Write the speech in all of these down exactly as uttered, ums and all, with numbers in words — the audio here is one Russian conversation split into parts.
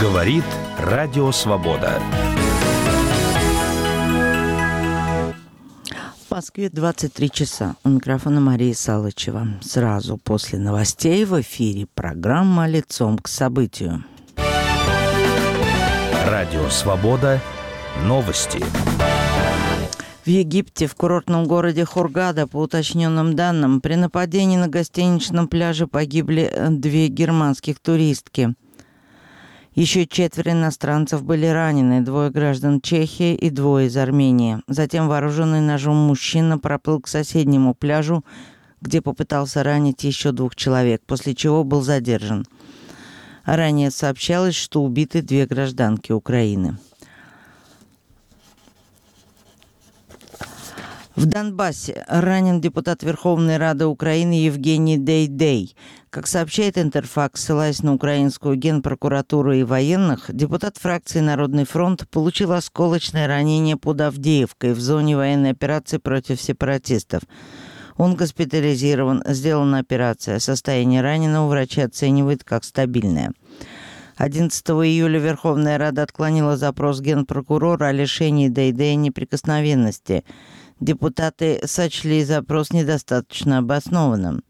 Говорит Радио Свобода. В Москве двадцать три часа. У микрофона Мария Салычева. Сразу после новостей в эфире программа «Лицом к событию». Радио Свобода. Новости. В Египте, в курортном городе Хургада, по уточненным данным, при нападении на гостиничном пляже погибли две германских туристки. Еще четверо иностранцев были ранены, двое граждан Чехии и двое из Армении. Затем вооруженный ножом мужчина проплыл к соседнему пляжу, где попытался ранить еще двух человек, после чего был задержан. Ранее сообщалось, что убиты две гражданки Украины. В Донбассе ранен депутат Верховной Рады Украины Евгений Дейдей. Как сообщает Интерфакс, ссылаясь на украинскую генпрокуратуру и военных, депутат фракции «Народный фронт» получил осколочное ранение под Авдеевкой в зоне военной операции против сепаратистов. Он госпитализирован, сделана операция. Состояние раненого врачи оценивают как стабильное. одиннадцатого июля Верховная Рада отклонила запрос генпрокурора о лишении Дейдея неприкосновенности. Депутаты сочли запрос недостаточно обоснованным.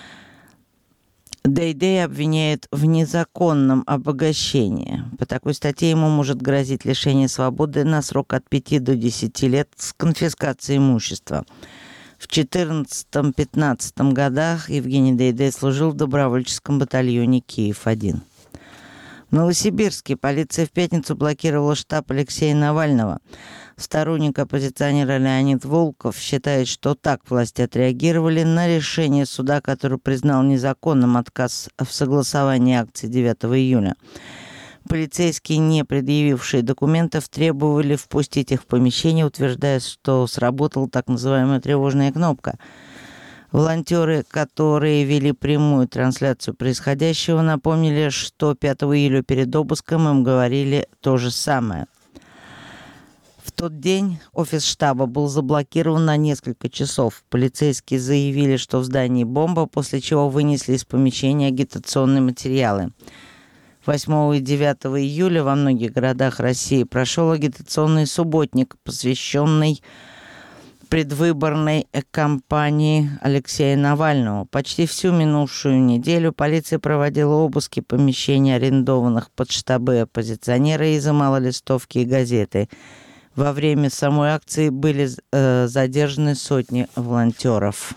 Дейдей обвиняет в незаконном обогащении. По такой статье ему может грозить лишение свободы на срок от пяти до десяти лет с конфискацией имущества. В четырнадцатом-пятнадцатом годах Евгений Дейдей служил в добровольческом батальоне Киев один. В Новосибирске полиция в пятницу блокировала штаб Алексея Навального. Сторонник оппозиционера Леонид Волков считает, что так власти отреагировали на решение суда, который признал незаконным отказ в согласовании акций девятого июля. Полицейские, не предъявившие документов, требовали впустить их в помещение, утверждая, что сработала так называемая тревожная кнопка. Волонтеры, которые вели прямую трансляцию происходящего, напомнили, что пятого июля перед обыском им говорили то же самое. В тот день офис штаба был заблокирован на несколько часов. Полицейские заявили, что в здании бомба, после чего вынесли из помещения агитационные материалы. восьмого и девятого июля во многих городах России прошел агитационный субботник, посвященный предвыборной кампании Алексея Навального. Почти всю минувшую неделю полиция проводила обыски помещений, арендованных под штабы оппозиционера, и изымала листовки и газеты. Во время самой акции были э, задержаны сотни волонтеров.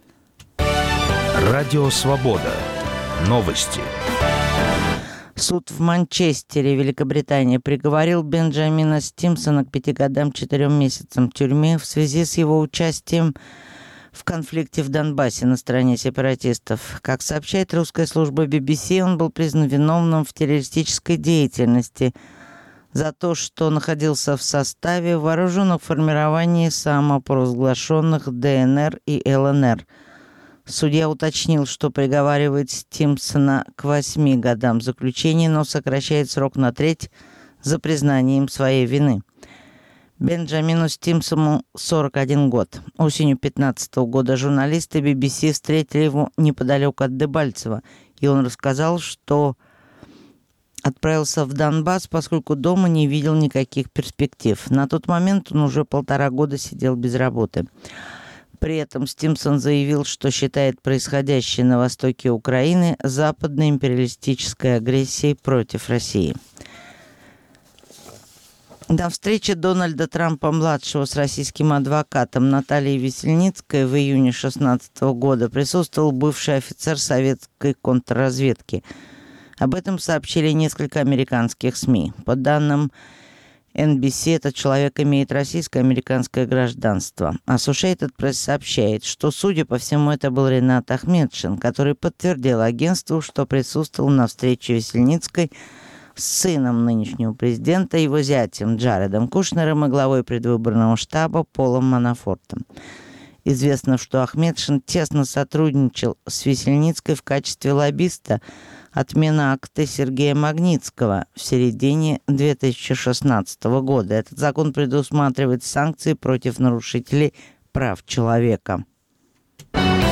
Радио Свобода. Новости. Суд в Манчестере, Великобритания, приговорил Бенджамина Стимсона к пяти годам четырем месяцам тюрьмы в связи с его участием в конфликте в Донбассе на стороне сепаратистов. Как сообщает русская служба би би си, он был признан виновным в террористической деятельности за то, что находился в составе вооруженных формирований, самопровозглашенных дэ эн эр и эл эн эр. Судья уточнил, что приговаривает Стимсона к восьми годам заключения, но сокращает срок на треть за признанием своей вины. Бенджамину Стимсону сорок один год. Осенью две тысячи пятнадцатого года журналисты би би си встретили его неподалеку от Дебальцево, и он рассказал, что отправился в Донбасс, поскольку дома не видел никаких перспектив. На тот момент он уже полтора года сидел без работы. При этом Стимсон заявил, что считает происходящее на востоке Украины западной империалистической агрессией против России. На встрече Дональда Трампа-младшего с российским адвокатом Натальей Весельницкой в июне две тысячи шестнадцатого года присутствовал бывший офицер советской контрразведки. Об этом сообщили несколько американских СМИ. По данным эн би си, этот человек имеет российско-американское гражданство. Associated Press сообщает, что, судя по всему, это был Ренат Ахметшин, который подтвердил агентству, что присутствовал на встрече Весельницкой с сыном нынешнего президента, его зятем Джаредом Кушнером и главой предвыборного штаба Полом Манафортом. Известно, что Ахметшин тесно сотрудничал с Весельницкой в качестве лоббиста отмена акта Сергея Магнитского в середине две тысячи шестнадцатого года. Этот закон предусматривает санкции против нарушителей прав человека.